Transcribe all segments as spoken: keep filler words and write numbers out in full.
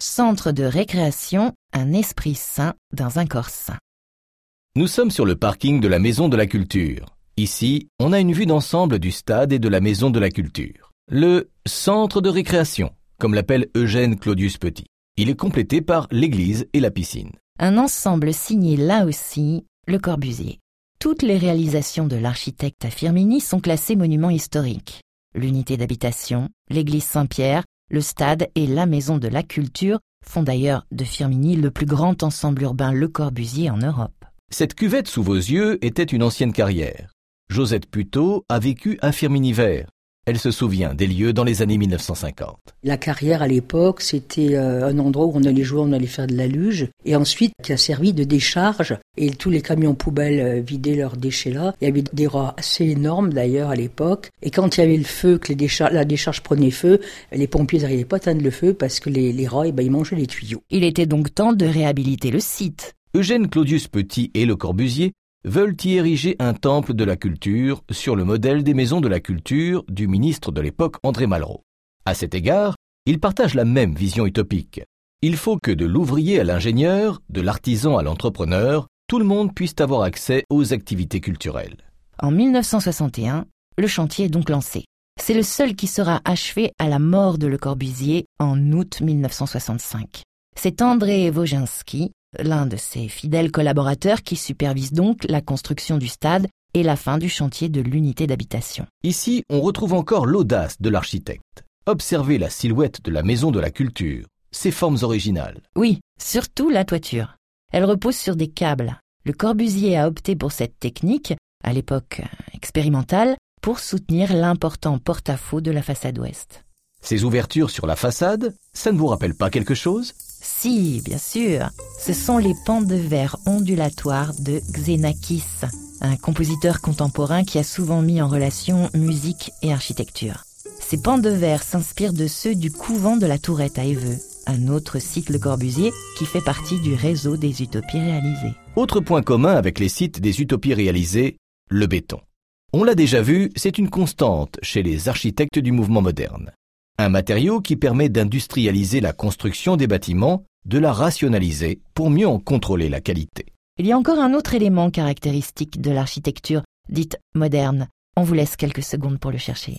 centre de récréation, un esprit sain dans un corps sain. Nous sommes sur le parking de la Maison de la Culture. Ici, on a une vue d'ensemble du stade et de la Maison de la Culture. Le centre de récréation, comme l'appelle Eugène Claudius Petit. Il est complété par l'église et la piscine. Un ensemble signé là aussi, Le Corbusier. Toutes les réalisations de l'architecte à Firminy sont classées monuments historiques. L'unité d'habitation, l'église Saint-Pierre, le stade et la Maison de la Culture font d'ailleurs de Firminy le plus grand ensemble urbain Le Corbusier en Europe. Cette cuvette sous vos yeux était une ancienne carrière. Josette Puteaux a vécu à Firminy-Vert. Elle se souvient des lieux dans les années mille neuf cent cinquante. La carrière à l'époque, c'était euh, un endroit où on allait jouer, on allait faire de la luge. Et ensuite, qui a servi de décharge. Et tous les camions poubelles euh, vidaient leurs déchets là. Il y avait des rats assez énormes d'ailleurs à l'époque. Et quand il y avait le feu, que les déchar- la décharge prenait feu, les pompiers n'arrivaient pas à éteindre le feu parce que les, les rats, eh ben, ils mangeaient les tuyaux. Il était donc temps de réhabiliter le site. Eugène Claudius Petit et Le Corbusier veulent y ériger un temple de la culture sur le modèle des maisons de la culture du ministre de l'époque André Malraux. À cet égard, ils partagent la même vision utopique. Il faut que de l'ouvrier à l'ingénieur, de l'artisan à l'entrepreneur, tout le monde puisse avoir accès aux activités culturelles. En mille neuf cent soixante et un, le chantier est donc lancé. C'est le seul qui sera achevé à la mort de Le Corbusier en août mille neuf cent soixante-cinq. C'est André Wojcinski, l'un de ses fidèles collaborateurs, qui supervise donc la construction du stade et la fin du chantier de l'unité d'habitation. Ici, on retrouve encore l'audace de l'architecte. Observez la silhouette de la Maison de la Culture, ses formes originales. Oui, surtout la toiture. Elle repose sur des câbles. Le Corbusier a opté pour cette technique, à l'époque expérimentale, pour soutenir l'important porte-à-faux de la façade ouest. Ces ouvertures sur la façade, ça ne vous rappelle pas quelque chose ? Si, bien sûr. Ce sont les pans de verre ondulatoires de Xenakis, un compositeur contemporain qui a souvent mis en relation musique et architecture. Ces pans de verre s'inspirent de ceux du couvent de la Tourette à Évreux, un autre site Le Corbusier qui fait partie du réseau des utopies réalisées. Autre point commun avec les sites des utopies réalisées, le béton. On l'a déjà vu, c'est une constante chez les architectes du mouvement moderne. Un matériau qui permet d'industrialiser la construction des bâtiments, de la rationaliser pour mieux en contrôler la qualité. Il y a encore un autre élément caractéristique de l'architecture dite moderne. On vous laisse quelques secondes pour le chercher.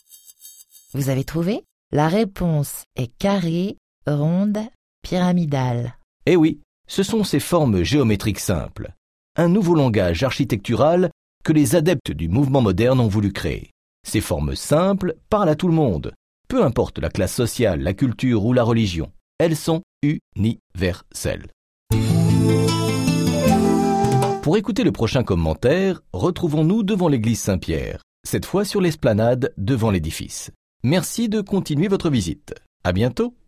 Vous avez trouvé ? La réponse est carrée, ronde, pyramidale. Eh oui, ce sont ces formes géométriques simples. Un nouveau langage architectural que les adeptes du mouvement moderne ont voulu créer. Ces formes simples parlent à tout le monde. Peu importe la classe sociale, la culture ou la religion, elles sont universelles. Pour écouter le prochain commentaire, retrouvons-nous devant l'église Saint-Pierre, cette fois sur l'esplanade devant l'édifice. Merci de continuer votre visite. À bientôt.